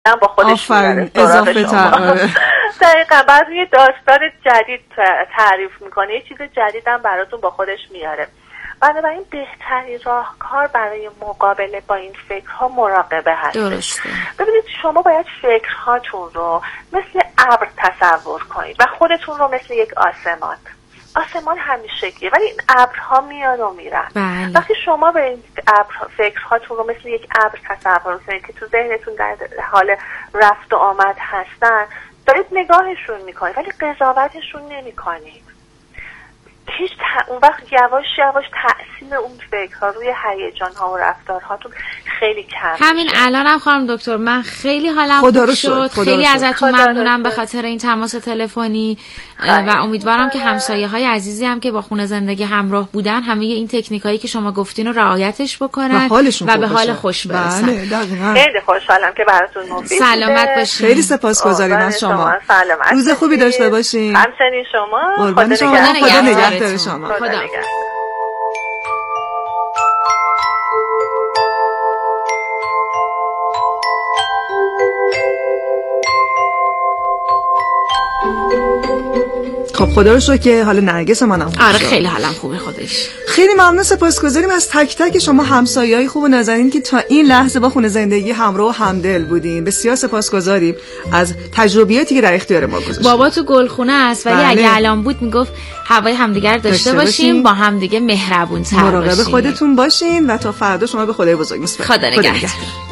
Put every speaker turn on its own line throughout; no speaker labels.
با خودش میاره
اضافه
دقیقا. بعد یه داستان جدید تعریف میکنه، یه چیز جدید هم براتون با خودش میاره. بنابراین بهترین راهکار برای مقابله با این فکرها مراقبه هست.
درسته.
ببینید شما باید فکرهاتون رو مثل ابر تصور کنید و خودتون رو مثل یک آسمان همیشگیه ولی این ابرها میان و میرن.
بله.
وقتی شما به این فکرهاتون رو مثل یک ابر تصور کنید که تو ذهنتون در حال رفت و آمد هستن، دارید نگاهشون میکنید ولی قضاوتشون نمیکنید. اون وقت یواش یواش تأثیر اون فکرها روی هیجان‌ها و رفتارهاتون خیلی کم.
همین الانم خانم دکتر من خیلی حالم خوب شد. خیلی ازتون ممنونم به خاطر این تماس تلفنی و امیدوارم که همسایه‌های عزیزی هم که با خونه زندگی همراه بودن همه این تکنیکایی که شما گفتین رو رعایتش بکنن و به حال خوش برسن.
خیلی خوشحالم که براتون مفید.
سلامت باشین.
خیلی سپاسگزاریم از شما. روز خوبی داشته باشین.
همچنین شما.
قربان شما. خدا نگهدار شما.
خدا نگهدار.
خب خدا رو شکر که حالا نرگس منم
آره خیلی حالم خوبه خودش.
خیلی ممنون، سپاسگزاریم از تک تک شما همسایه‌های خوب و نازنین که تا این لحظه با خونه زندگی همراه و همدل بودین. بسیار سپاسگزاریم از تجربیاتی که در اختیار ما گذاشتید.
بابا تو گلخونه است ولی اگه الان بود میگفت هوای همدیگر داشته باشیم، با همدیگه مهربون‌تر باشیم.
مراقب خودتون باشین و تا فردا شما به خدای بزرگ میسپاریم.
خدا نگهدار.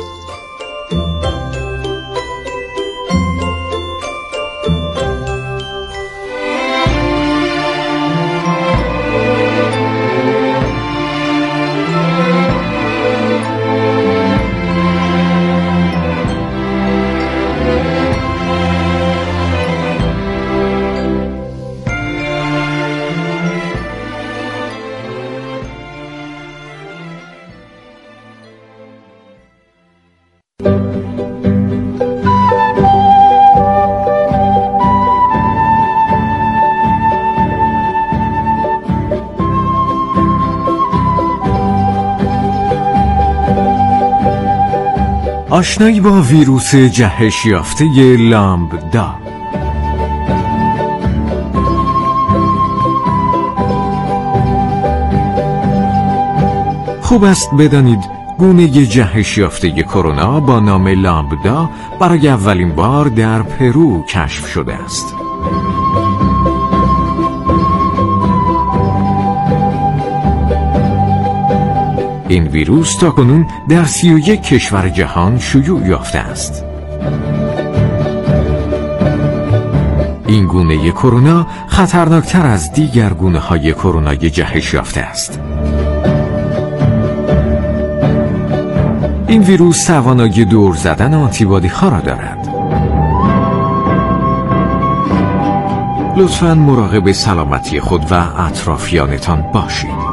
آشنایی با ویروس جهش یافته لامبدا. خوب است بدانید گونه جهش یافته کرونا با نام لامبدا برای اولین بار در پرو کشف شده است. این ویروس تاکنون در 31 کشور جهان شیوع یافته است. این گونه کرونا خطرناکتر از دیگر گونه‌های کرونای جهش یافته است. این ویروس توانایی دور زدن آنتیبادی‌ها را دارد. لطفاً مراقب سلامتی خود و اطرافیانتان باشید.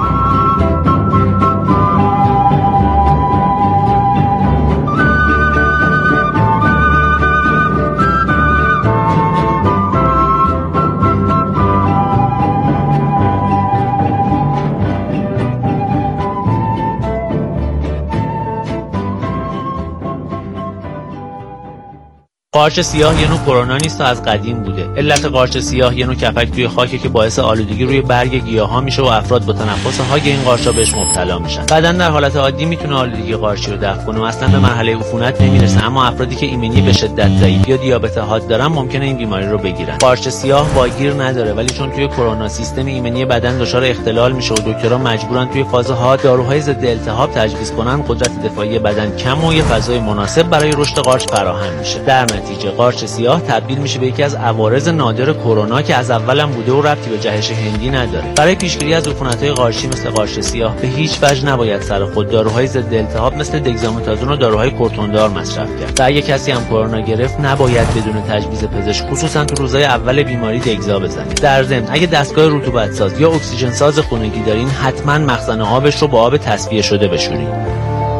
قارچ سیاه یه نوع کرونا نیست و از قدیم بوده. علت قارچ سیاه یه نوع کپک توی خاکه که باعث آلودگی روی برگ گیاها میشه و افراد با تنفس های این قارچا بهش مبتلا میشن. بدن در حالت عادی میتونه آلودگی قارچی رو دفع کنه و اصلا به مرحله عفونت نمیرسه، اما افرادی که ایمنی به شدت ضعیف یا دیابت حاد دارن ممکنه این بیماری رو بگیرن. قارچ سیاه واگیر نداره ولی چون توی کرونا سیستم ایمنی بدن دچار اختلال میشه و دکترها مجبورن توی فاز حاد داروهای ضد التهاب تجویز کنن، قدرت دفاعی بدن کم و یه فضای مناسب برای رشد قارچ فراهم میشه. در نتیجه قارچ سیاه تبدیل میشه به یکی از عوارض نادر کرونا که از اولم بوده و ربطی به جهش هندی نداره. برای پیشگیری از عفونت‌های قارچی مثل قارچ سیاه به هیچ وجه نباید سر خود داروهای ضد التهاب مثل دگزامتازون و داروهای کورتوندار مصرف کرد. و اگه کسی هم کرونا گرفت نباید بدون تجویز پزشک خصوصا تو روزهای اول بیماری دگزا بزنید. در ضمن اگه دستگاه رطوبت ساز یا اکسیژن ساز خونگی دارین حتما مخزن آبش رو با آب تصفیه شده بشورید.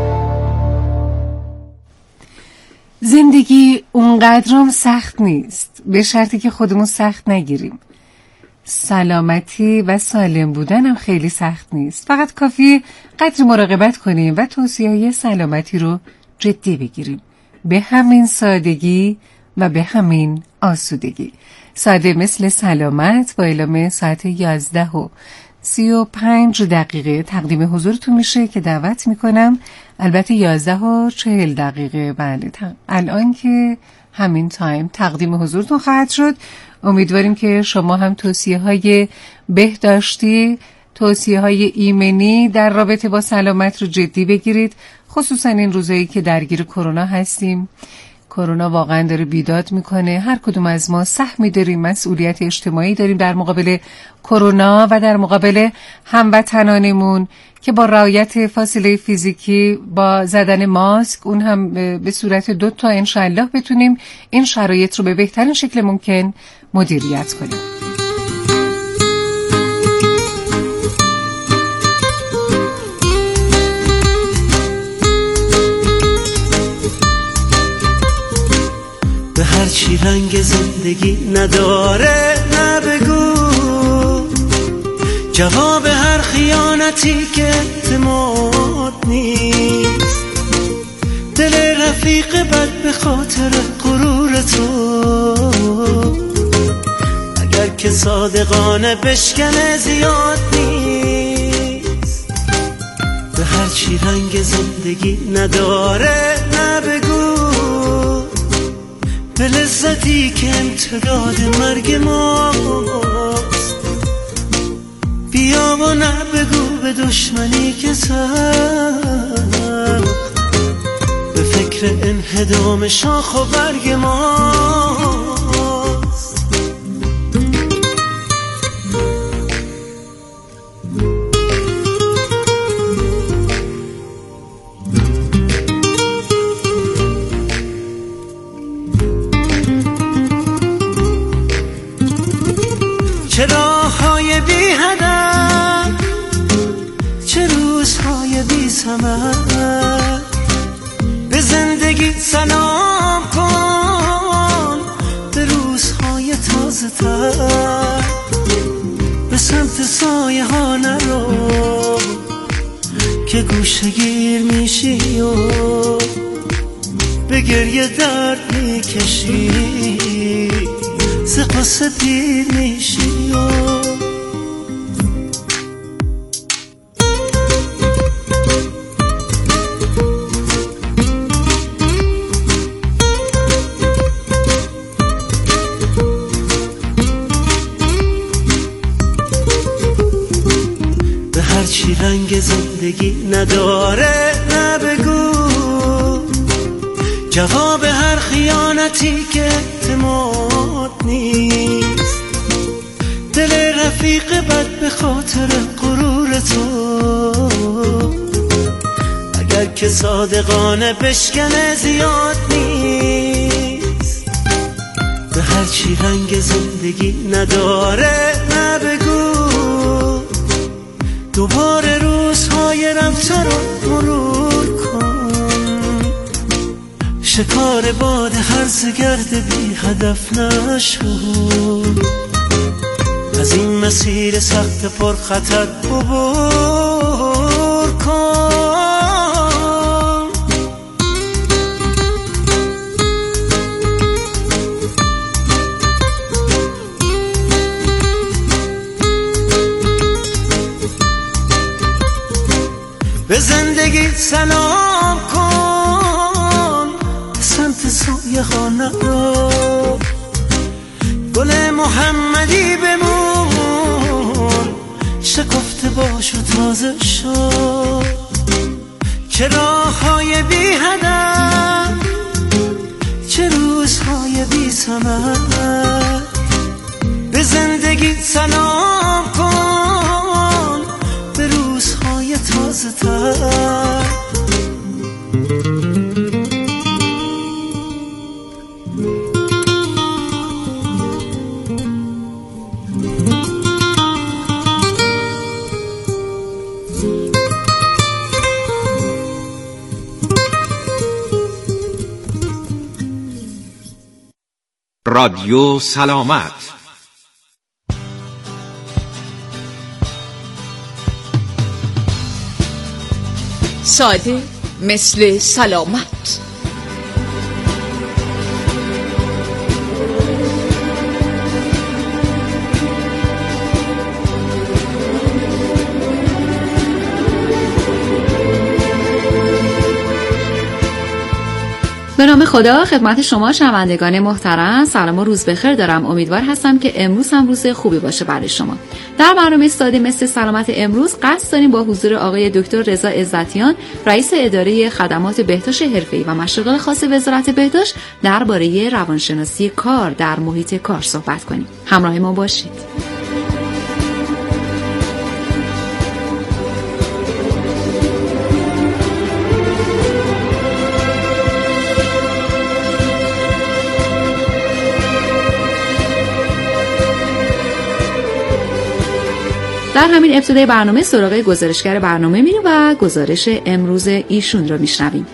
زندگی اونقدرام سخت نیست، به شرطی که خودمون سخت نگیریم. سلامتی و سالم بودن هم خیلی سخت نیست، فقط کافیه قدر مراقبت کنیم و توصیه‌های سلامتی رو جدی بگیریم. به همین سادگی و به همین آسودگی. ساده مثل سلامت با اعلام ساعت 11:35 تقدیم حضورتون میشه که دعوت میکنم. البته 11:40. بله، الان که همین تایم تقدیم حضورتون خواهد شد. امیدواریم که شما هم توصیه‌های بهداشتی، توصیه‌های ایمنی در رابطه با سلامت رو جدی بگیرید، خصوصا این روزایی که درگیر کرونا هستیم. کرونا واقعا داره بیداد میکنه. هر کدوم از ما سهمی داریم، مسئولیت اجتماعی داریم در مقابل کرونا و در مقابل هموطنانمون که با رعایت فاصله فیزیکی، با زدن ماسک، اون هم به صورت 2 تا انشالله بتونیم این شرایط رو به بهترین شکل ممکن مدیریت کنیم.
هرچی رنگ زندگی نداره نبگو، جواب هر خیانتی که اعتماد نیست، دل رفیق بد به خاطر غرور تو، اگر که صادقانه بشکنه زیاد نیست. به هرچی رنگ زندگی نداره نبگو، به لذتی که امتداد مرگ ماست، بیا و نبگو به دشمنی که سخت به فکر انهدام شاخ و برگ ماست. چه راه‌های بی هدف، چه روزهای بی ثمر، به زندگی سلام کن، به روزهای تازه تر، به سمت سایه ها نرو که گوشه گیر میشی و به گریه درد میکشی، ز قصه پیر میشی و به هرچی رنگ زندگی نداره نبگو، جواب هر خیانتی که اعتماد نیست، دل رفیق بد به خاطر غرور تو، اگر که صادقانه بشکنه زیاد نیست. به هرچی رنگ زندگی نداره نبگو، دوباره روزهای رفته رو مرور کن، شکار باد هرز گرد بی هدف نشو، از این مسیر سخت پر خطر عبور کن. به زندگی سلام کن، سمت سایه ها نرو، گل محمدی بمون، شکفته باش و تازه شو. چه راههای بی هدف، چه روزهای بی ثمر، به زندگی سلام کن، به روزهای تازه تر.
رادیو سلامت.
ساده مثل سلامت.
به نام خدا خدمت شما شنوندگان محترم سلام و روز بخیر دارم. امیدوار هستم که امروز هم روز خوبی باشه برای شما. در برنامه ساده مثل سلامت امروز قصد داریم با حضور آقای دکتر رضا عزتیان رئیس اداره خدمات بهداشت حرفه‌ای و مشاغل خاص وزارت بهداشت درباره روانشناسی کار در محیط کار صحبت کنیم. همراه ما باشید. در همین ابتدای برنامه سراغ گزارشگر برنامه میریم و گزارش امروز ایشون رو میشنویم.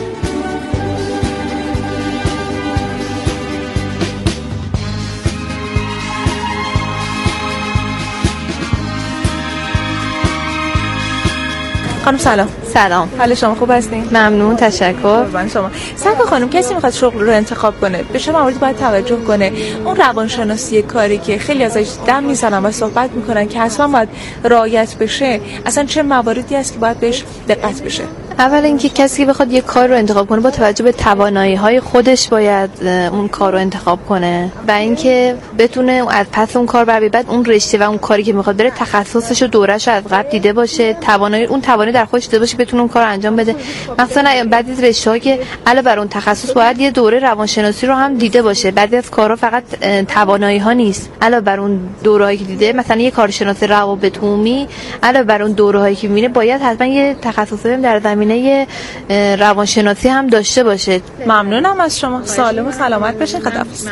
خانم سلام.
سلام.
حال شما خوب هستین؟
ممنون، تشکر.
قربان شما. سلام خانم، کسی میخواد شغل رو انتخاب کنه به چه مواردی باید توجه کنه؟ اون روانشناسی کاری که خیلی ازش دم میزنن و صحبت میکنن که حتما باید رعایت بشه، اصلا چه مواردی هست که باید بهش دقت بشه؟
اول اینکه کسی که بخواد یک کار رو انتخاب کنه با توجه به توانایی‌های خودش باید اون کار رو انتخاب کنه و اینکه بتونه از پس اون کار بر بعد اون رشته و اون کاری که میخواد بره تخصصش و دوره‌اش از قبل دیده باشه، توانایی در خودش دیده باشه، بتونه اون کار رو انجام بده. مثلا بعضی از رشته‌ها که علاوه بر اون تخصص باید یه دوره روانشناسی رو هم دیده باشه. بعضی از کارها فقط توانایی‌ها نیست، علاوه بر اون دوره‌ای که دیده، مثلا یه کارشناس روابط عمومی علاوه بر اون دوره‌هایی که می‌بینه باید حتما یه تخصصی در زمینه روانشناسی هم داشته باشه.
ممنونم از شما. سالم و سلامت باشین. خداحافظ.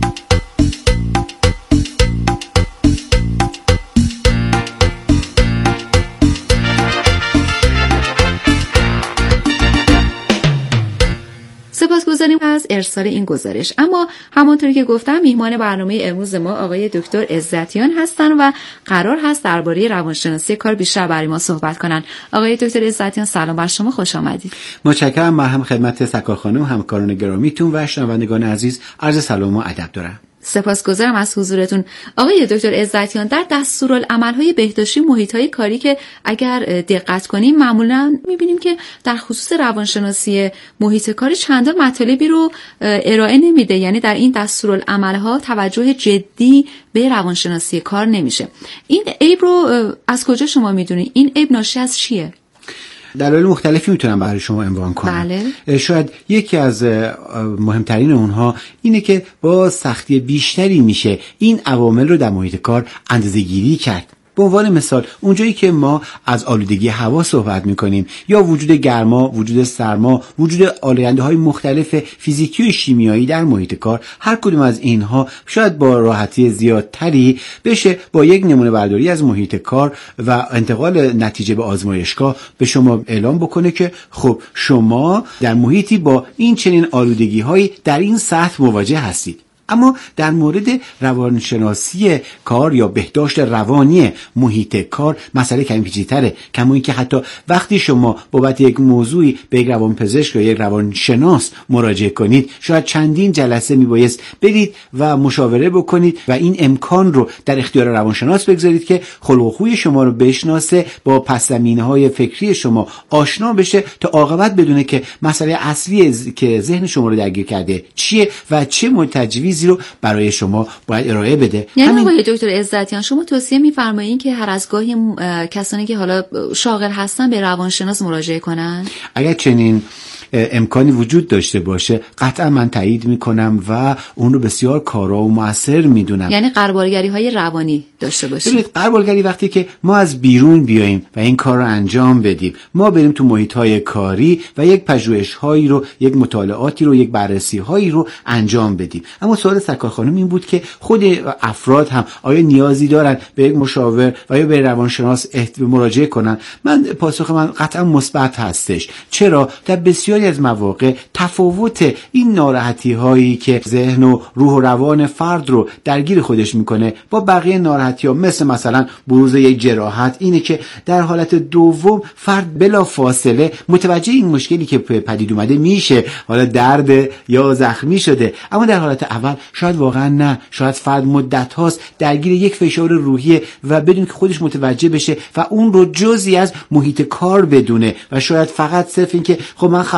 سپاسگزاریم از ارسال این گزارش. اما همونطوری که گفتم میهمان برنامه امروز ما آقای دکتر عزتیان هستن و قرار هست درباره روانشناسی کار بیشتر برای ما صحبت کنن. آقای دکتر عزتیان سلام بر شما، خوش آمدید.
متشکرم. من هم خدمت سکار خانم، همکاران گرامیتون و شنوندگان عزیز عرض سلام و ادب دارم.
سپاسگزارم از حضورتون. آقای دکتر عزتیان، در دستورالعمل‌های بهداشتی محیط‌های کاری که اگر دقت کنیم معمولاً می‌بینیم که در خصوص روانشناسی محیط کاری چندان مطالبی رو ارائه نمیده، یعنی در این دستورالعمل‌ها توجه جدی به روانشناسی کار نمیشه. این عیب رو از کجا شما می‌دونید؟ این عیب ناشی از چیه؟
دلایل مختلفی میتونم برای شما عنوان کنم.
بله.
شاید یکی از مهمترین اونها اینه که با سختی بیشتری میشه این عوامل رو در محیط کار اندازه‌گیری کرد. به عنوان مثال اونجایی که ما از آلودگی هوا صحبت میکنیم یا وجود گرما، وجود سرما، وجود آلاینده‌های مختلف فیزیکی و شیمیایی در محیط کار، هر کدوم از اینها شاید با راحتی زیادتری بشه با یک نمونه برداری از محیط کار و انتقال نتیجه به آزمایشگاه به شما اعلام بکنه که خب شما در محیطی با این چنین آلودگی‌هایی در این سطح مواجه هستید. اما در مورد روانشناسی کار یا بهداشت روانی محیط کار مسئله کمی پیچیده‌تره، کما اینکه حتی وقتی شما بابت یک موضوعی به یک روانپزشک یا یک روانشناس مراجعه کنید شاید چندین جلسه میبایست برید و مشاوره بکنید و این امکان رو در اختیار روانشناس بگذارید که خلق و خوی شما رو بشناسه، با پس‌زمینه‌های فکری شما آشنا بشه تا عاقبت بدونه که مسئله اصلی که ذهن شما رو درگیر کرده چیه و چه تجویزی رو برای شما باید ارائه بده.
یعنی آقای دکتر عزتیان شما توصیه می‌فرمایید که هر از گاهی کسانی که حالا شاغل هستن به روانشناس مراجعه کنن؟
اگر چنین امکانی وجود داشته باشه قطعا من تایید میکنم و اون رو بسیار کارا و مؤثر میدونم.
یعنی غربالگری های روانی داشته باشیم.
ببینید غربالگری وقتی که ما از بیرون بیاییم و این کار رو انجام بدیم، ما بریم تو محیط های کاری و یک پژوهش هایی رو، یک مطالعاتی رو، یک بررسی هایی رو انجام بدیم. اما سوال سکار خانم این بود که خود افراد هم آیا نیازی دارن به یک مشاور و یا به روانشناس مراجعه کنن؟ پاسخ من قطعا مثبت هستش. چرا؟ در بسیاری از مواقع تفاوت این ناراحتی هایی که ذهن و روح و روان فرد رو درگیر خودش میکنه با بقیه ناراحتی ها مثلا بروز یک جراحت اینه که در حالت دوم فرد بلا فاصله متوجه این مشکلی که پدید اومده میشه، حالا درد یا زخمی شده، اما در حالت اول شاید واقعا نه، شاید فرد مدت هاست درگیر یک فشار روحیه و بدون که خودش متوجه بشه و اون رو جزئی از محیط کار بدونه و شاید فقط صرف این که خب من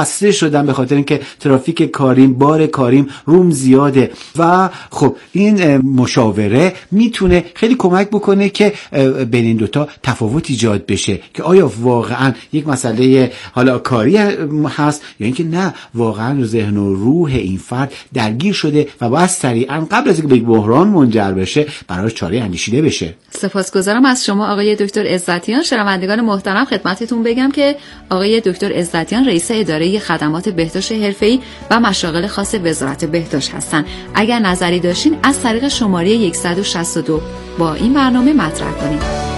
بسته شدم به خاطر اینکه ترافیک کاریم، بار کاریم روم زیاده و خب این مشاوره میتونه خیلی کمک بکنه که بین این دوتا تفاوت ایجاد بشه که آیا واقعا یک مسئله حالا کاری هست یا اینکه نه واقعا ذهن و روح این فرد درگیر شده و باید سریعا قبل از اینکه به بحران منجر بشه براش چاره اندیشیده بشه.
سپاسگزارم از شما آقای دکتر عزتیان. شنوندگان محترم خدمتتون بگم که آقای دکتر عزتیان رئیس اداره خدمات بهداشت حرفه‌ای و مشاغل خاص وزارت بهداشت هستند. اگر نظری داشتین از طریق شماره 162 با این برنامه مطرح کنید.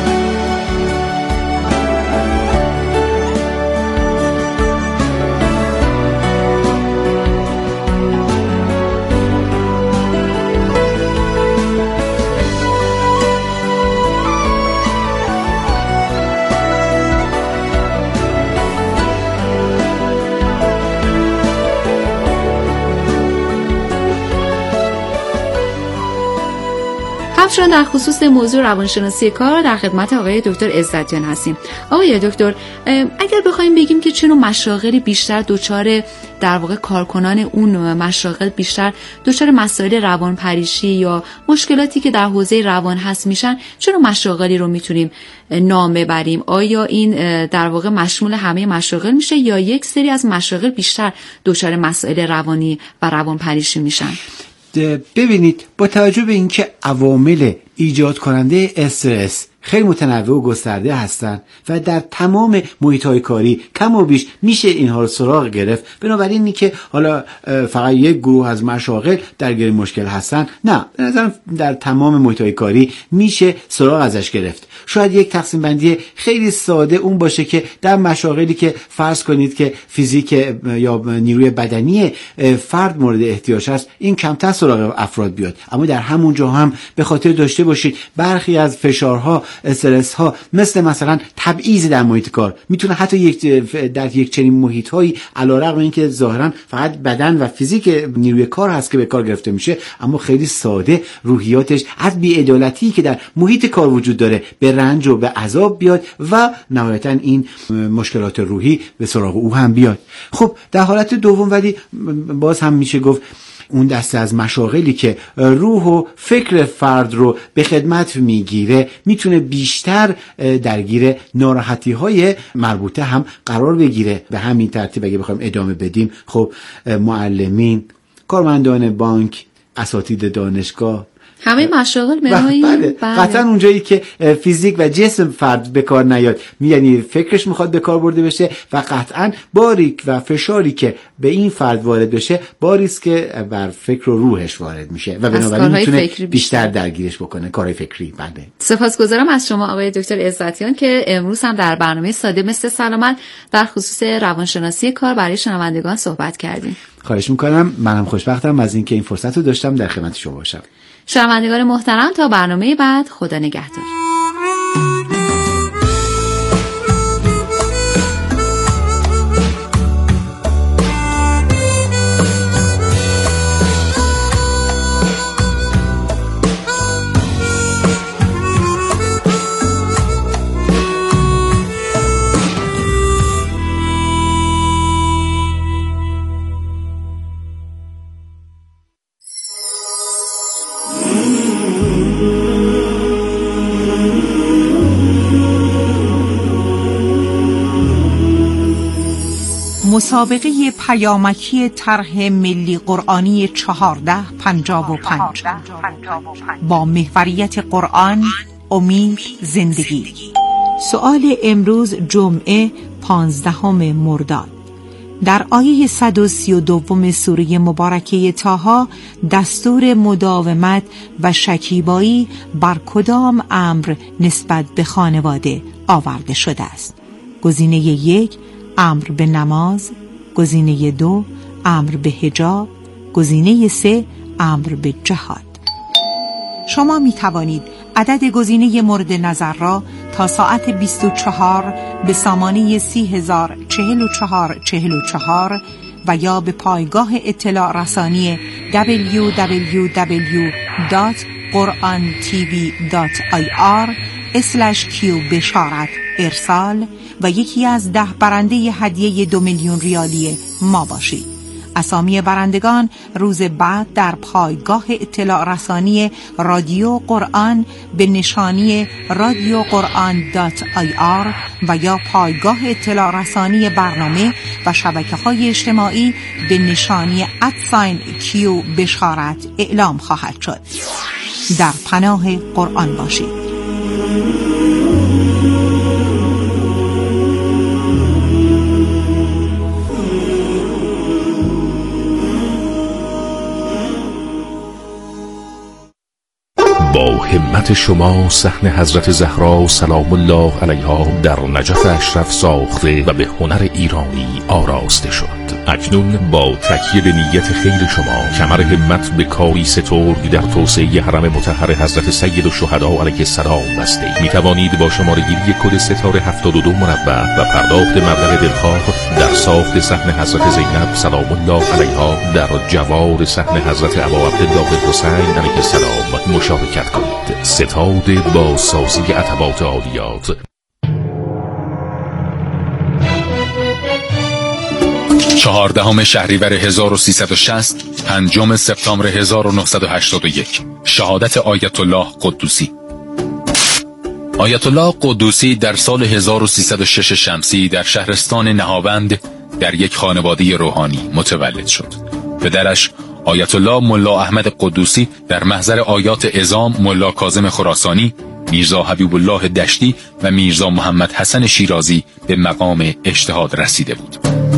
همچنان در خصوص موضوع روانشناسی کار در خدمت آقای دکتر عزتیان هستیم. آقای دکتر، اگر بخوایم بگیم که چه نوع مشاغلی بیشتر دچار در واقع کارکنان اون مشاغل بیشتر دچار مسائل روانپریشی یا مشکلاتی که در حوزه روان هست میشن، چه نوع مشاغلی رو میتونیم نام ببریم؟ آیا این در واقع مشمول همه مشاغل میشه یا یک سری از مشاغل بیشتر دچار مسائل روانی و روانپریشی میشن؟
ببینید، با توجه به اینکه عوامل ایجاد کننده استرس خیلی متنوع و گسترده هستند و در تمام محیط‌های کاری کم و بیش میشه اینها رو سراغ گرفت، بنابراین اینی که حالا فقط یک گروه از مشاغل درگیر مشکل هستن، نه، به نظرم در تمام محیط‌های کاری میشه سراغ ازش گرفت. شاید یک تقسیم بندی خیلی ساده اون باشه که در مشاغلی که فرض کنید که فیزیک یا نیروی بدنی فرد مورد احتیاج است، این کمتر سراغ افراد بیاد، اما در همون جا هم به خاطر داشته باشید برخی از فشارها، استرس ها مثلا تبعیض در محیط کار میتونه حتی در یک چنین محیط هایی علیرغم اینکه ظاهرا فقط بدن و فیزیک نیروی کار هست که به کار گرفته میشه، اما خیلی ساده روحیاتش از بی‌عدالتی که در محیط کار وجود داره به رنج و به عذاب بیاد و نهایتا این مشکلات روحی به سراغ او هم بیاد. خب در حالت دوم ولی باز هم میشه گفت اون دسته از مشاغلی که روح و فکر فرد رو به خدمت میگیره میتونه بیشتر درگیر ناراحتی های مربوطه هم قرار بگیره. به همین ترتیب اگه بخوایم ادامه بدیم، خب معلمین، کارمندان بانک، اساتید دانشگاه،
همه مشاغل
بله. قطعا اونجایی که فیزیک و جسم فرد به کار نیاد، یعنی فکرش میخواد به کار برده بشه و قطعا باریک و فشاری که به این فرد وارد بشه باریست که بر فکر و روحش وارد میشه و بنابراین میتونه بیشتر درگیرش بکنه، کارهای فکری. بله.
سپاسگزارم از شما آقای دکتر عزتیان که امروز هم در برنامه ساده مثل سلامت در خصوص روانشناسی کار برای شنوندگان صحبت کردیم.
خواهش میکنم. منم خوشبختم از اینکه این فرصت رو داشتم در خدمت شما باشم.
شنوندگان محترم، تا برنامه بعد، خدا نگهدار.
مسابقه پیامکی طرح ملی قرآنی 1455 با محوریت قرآن، امید، زندگی. سؤال امروز جمعه 15 مرداد. در آیه 132 سوره مبارکه طه دستور مداومت و شکیبایی بر کدام امر نسبت به خانواده آورده شده است؟ گزینه 1 امر به نماز، گزینه 2 امر به حجاب، گزینه 3 امر به جهاد. شما می توانید عدد گزینه مورد نظر را تا ساعت 24 به سامانه 30,044 و یا به پایگاه اطلاع رسانی www.qurantv.ir/q بشارت ارسال و یکی از 10 برنده هدیه 2 میلیون ریالی ما باشید. اسامی برندگان روز بعد در پایگاه اطلاع رسانی رادیو قرآن به نشانی radioquran.ir و یا پایگاه اطلاع رسانی برنامه و شبکه‌های اجتماعی به نشانی @Q بشارت اعلام خواهد شد. در پناه قرآن باشید.
با همت شما صحن حضرت زهرا سلام الله علیها در نجف اشرف ساخته و به هنر ایرانی آراسته شد. اکنون با تکیه به نیت خیر شما کمر همت به کاری سترگ در توسعه حرم مطهر حضرت سید الشهدا علیه السلام بسته می توانید با شماره‌گیری کد ستاره 72 مربع و پرداخت مبلغ دلخواه در ساخت صحن حضرت زینب سلام الله علیها در جوار صحن حضرت ابا عبدالله الحسین علیه السلام مشارکت کنید. ستاد با سازی عتبات عالیات.
14 شهریور 1360 5 سپتامبر 1981 شهادت آیت الله قدوسی. آیت الله قدوسی در سال 1306 شمسی در شهرستان نهاوند در یک خانواده روحانی متولد شد. پدرش آیت الله ملا احمد قدوسی در محضر آیات عظام ملا کاظم خراسانی، میرزا حبیب الله دشتی و میرزا محمد حسن شیرازی به مقام اجتهاد رسیده بود.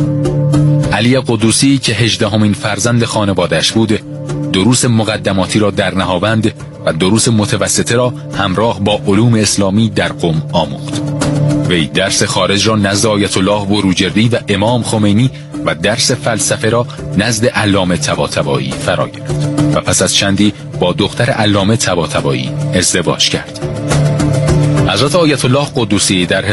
علی قدوسی که 18مین فرزند خانواده‌اش بود، دروس مقدماتی را در نهاوند و دروس متوسطه را همراه با علوم اسلامی در قم آموخت. وی درس خارج را نزد آیت الله بروجردی و امام خمینی و درس فلسفه را نزد علامه طباطبایی فرا گرفت و پس از چندی با دختر علامه طباطبایی ازدواج کرد. حضرت آیت الله قدوسی در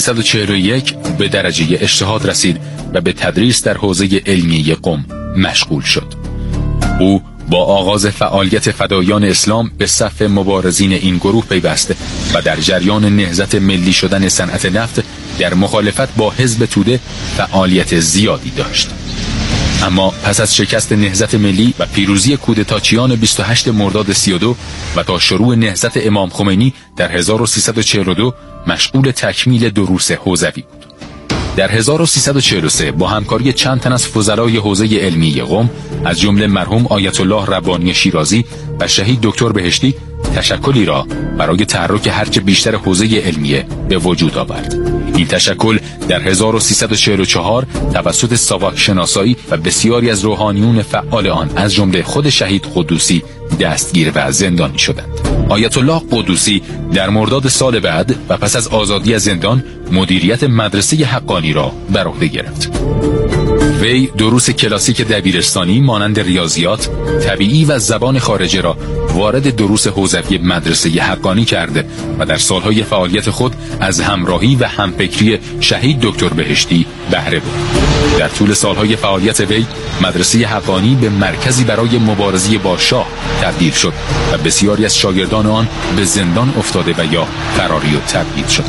1341 به درجه اجتهاد رسید و به تدریس در حوزه علمیه قم مشغول شد. او با آغاز فعالیت فدایان اسلام به صف مبارزین این گروه پیوست و در جریان نهضت ملی شدن صنعت نفت در مخالفت با حزب توده فعالیت زیادی داشت. اما پس از شکست نهضت ملی و پیروزی کودتاچیان 28 مرداد 32 و تا شروع نهضت امام خمینی در 1342 مشغول تکمیل دروس حوزوی بود. در 1343 با همکاری چند تن از فضلای حوزه علمی قم از جمله مرحوم آیت الله ربانی شیرازی و شهید دکتر بهشتی تشکلی را برای تحرک هرچه بیشتر حوزه علمیه به وجود آورد. این تشکل در 1344 توسط ساواک شناسایی و بسیاری از روحانیون فعال آن از جمله خود شهید قدوسی دستگیر و زندانی شدند. آیت الله قدوسی در مرداد سال بعد و پس از آزادی از زندان مدیریت مدرسه حقانی را بر عهده گرفت. وی دروس کلاسیک دبیرستانی مانند ریاضیات، طبیعی و زبان خارجه را وارد دروس حوزوی مدرسه حقانی کرده و در سالهای فعالیت خود از همراهی و همفکری شهید دکتر بهشتی بهره برد. در طول سالهای فعالیت وی مدرسه حقانی به مرکزی برای مبارزه با شاه تبدیل شد و بسیاری از شاگردان آن به زندان افتاده و یا فراری و تبعید شد.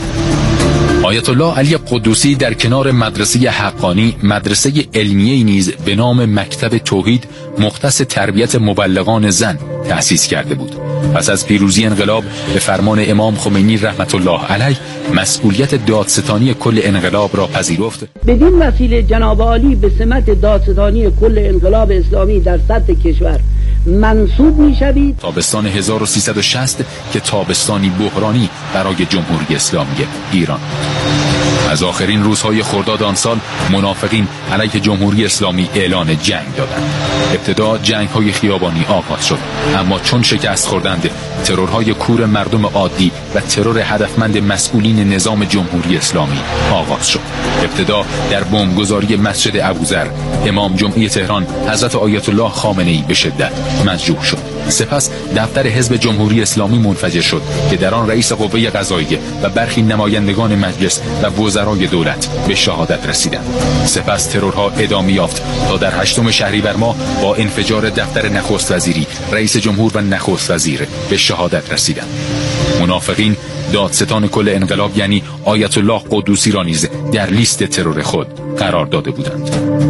آیت الله علی قدوسی در کنار مدرسه حقانی مدرسه علمیه نیز به نام مکتب توحید مختص تربیت مبلغان زن تأسیس کرده بود. پس از پیروزی انقلاب به فرمان امام خمینی رحمت الله علیه مسئولیت دادستانی کل انقلاب را پذیرفت.
بدین وسیله جناب عالی به سمت دادستانی کل انقلاب اسلامی در سطح کشور منصوب می‌شوید.
تابستان 1360 که تابستانی بحرانی برای جمهوری اسلامی ایران. از آخرین روزهای خرداد آن سال منافقین علیه جمهوری اسلامی اعلان جنگ دادند. ابتدا جنگ‌های خیابانی آغاز شد، اما چون شکست خوردند ترورهای کور مردم عادی و ترور هدفمند مسئولین نظام جمهوری اسلامی آغاز شد. ابتدا در بمبگذاری مسجد ابوذر امام جمعه تهران حضرت آیت الله خامنه‌ای به شدت مجروح شد. سپس دفتر حزب جمهوری اسلامی منفجر شد که در آن رئیس قوه قضاییه و برخی نمایندگان مجلس و وزرای دولت به شهادت رسیدند. سپس ترورها ادامه یافت تا در 8 شهریور ماه با انفجار دفتر نخست وزیری رئیس جمهور و نخست وزیر به شهادت رسیدند. منافقین دادستان کل انقلاب یعنی آیت الله قدوسی را نیز در لیست ترور خود قرار داده بودند.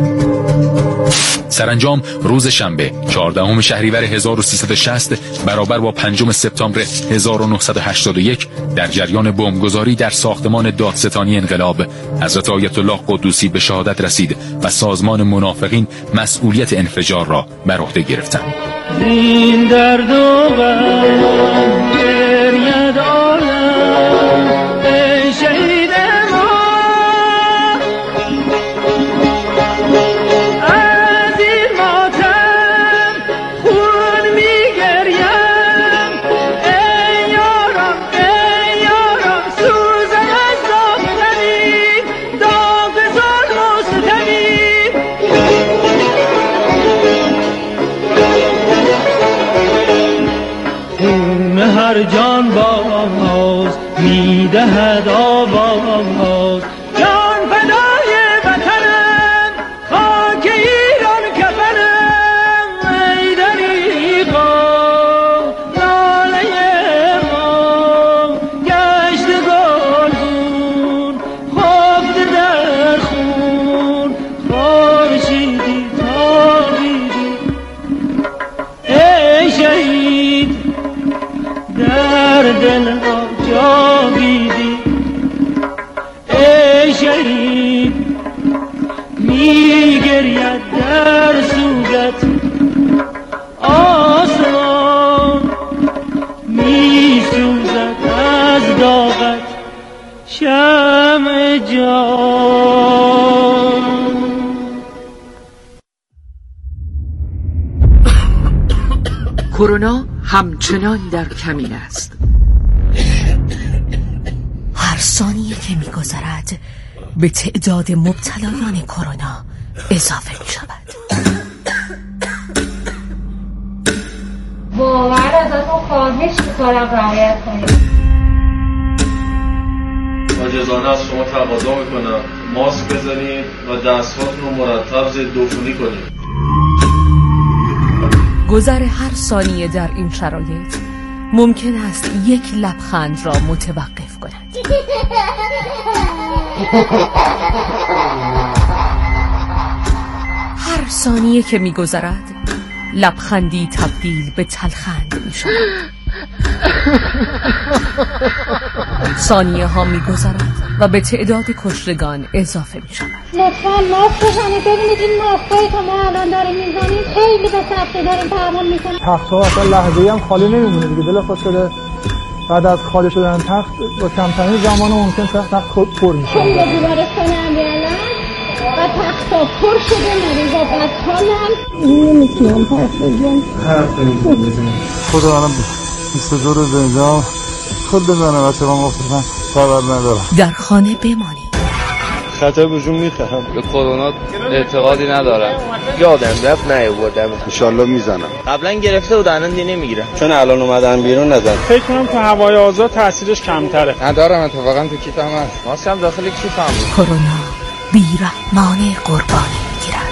سرانجام روز شنبه 14 شهریور 1360 برابر با 5 سپتامبر 1981 در جریان بمبگذاری در ساختمان دادستانی انقلاب حضرت آیت الله قدوسی به شهادت رسید و سازمان منافقین مسئولیت انفجار را بر عهده گرفتند.
این درد و غم گریه دارم ای شهید ما، از این ماتم خون میگریم، ای یارم سوزن از داغ ظلم و ستمی. خون هر جان باز میدهد آواز، جان فدای وطنم خاک ایران کفنم، ای دریغا لاله ما گشت گلگون خفته در خون، خورشیدی تابیدی ای شهید در دل ها جاویدی، ای شهید میگرید در سوگت آسمان، میسوزد از داغت شمع جان.
کرونا همچنان در کمین است.
هر ثانیه که می‌گذرد به تعداد مبتلایان کرونا اضافه می‌شود.
واقعا ازتون خواهش می‌کنم رعایت کنید.
عاجزانه از شما تقاضا می‌کنم ماسک بزنید و دست‌هاتون رو مرتب ضد عفونی کنید.
گذر هر ثانیه در این شرایط ممکن است یک لبخند را متوقف کند. هر ثانیه که می‌گذرد لبخندی تبدیل به تلخند می‌شود. ثانیه ها می‌گذرد و به تعداد کشتگان اضافه می‌شود.
لطفاً ماسک بزنید. ببینید این ماسکایی که ما الان داریم می‌زنیم خیلی به سختی داریم تحمل می‌کنیم.
تخت‌ها اصلا لحظه‌ای هم خالی نمی‌مونه دیگه. بلافاصله بعد از خالی شدن تخت با کمترین زمان ممکن تخت پر میشه.
کل بیمارستان امیرالله و تخت‌ها پر شده، مریضا بدحالن. نمی‌تونم حرف بزنم.
خدا الان 22 روز اینجا خود بزنه بچه ما مفتن خبر ندارم.
در خانه بمانید.
خطر بهشون میخوام.
به کرونا اعتقادی ندارم.
یادم رفت نیاوردم. انشالله میزنم.
قبلا گرفته بود الان دیگه نمیگیرم.
چون الان اومدن بیرون نزن.
فکر کنم تو هوای آزاد تاثیرش کمتره.
ندارم اتفاقا تو کیفم هست. ماسک هم داخل کیفم بود.
کرونا بی‌رحمانه قربانی میگیرد.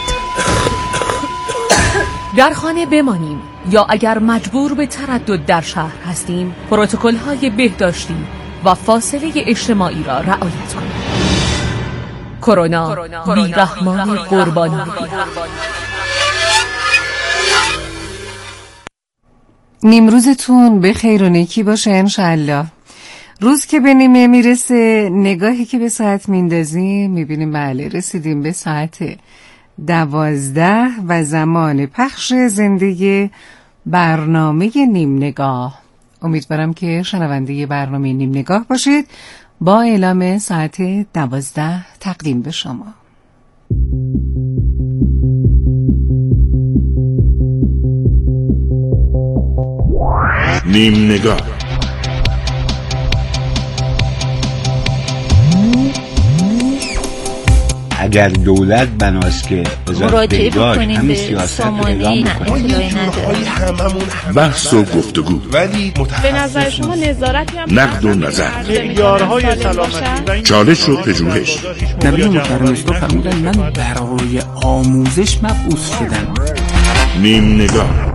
در خانه بمانیم یا اگر مجبور به تردد در شهر هستیم پروتکل‌های بهداشتی و فاصله اجتماعی را رعایت کنیم. کرونا بی‌رحمانه قربانی میگیرد. نیمروزتون به خیر و نیکی باشه انشالله. روز که به نیمه میرسه نگاهی که به ساعت میندازیم میبینیم بله رسیدیم به ساعت 12 و زمان پخش زنده برنامه نیم نگاه. امیدوارم که شنونده برنامه نیم نگاه باشید. با اعلام ساعت 12 تقدیم به شما.
نیم نگاه.
اگر دولت بناست که
مراجعه بکنیم به سامانه اطلاعی نداره.
بحث و گفتگو، ولی
به نظر شما نظارتی هم
نقد و نظر،
معیارهای سلامتی،
چالش و پژوهش.
نبی محترم اسلام فرمودن من برای آموزش مبعوث شدم.
نیم نگاه.